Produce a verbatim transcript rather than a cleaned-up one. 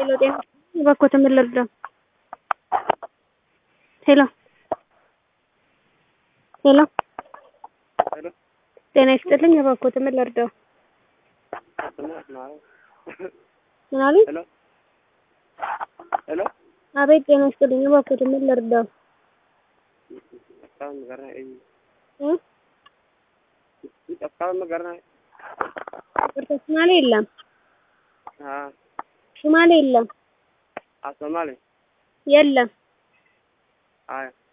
ሄሎ ጤና እባክዎት ምን ልርዳው? ሄሎ ሄሎ ሄሎ ጤና ይስጥልኝ እባክዎት ምን ልርዳው? ምን አሉኝ? ሄሎ ሄሎ አቤት ጤና ይስጥልኝ እባክዎት ምን ልርዳው? काम करना है እ ये काम करना है ይቅርታ ሶማሌ የለም हाँ ሶማሌ የለም आप संभाले የለም हाँ